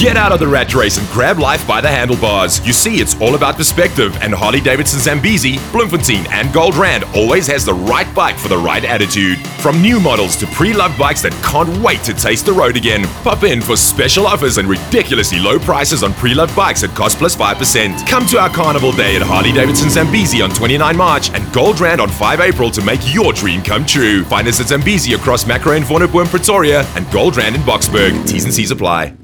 Get out of the rat race and grab life by the handlebars. You see, it's all about perspective, and Harley-Davidson Zambezi, Bloemfontein, and Gold Rand always has the right bike for the right attitude. From new models to pre-loved bikes that can't wait to taste the road again. Pop in for special offers and ridiculously low prices on pre-loved bikes at cost plus 5%. Come to our Carnival Day at Harley-Davidson Zambezi on 29 March and Gold Rand on 5 April to make your dream come true. Find us at Zambezi across Macro and Vornepoort, Pretoria, and Gold Rand in Boksburg. T's and C's apply.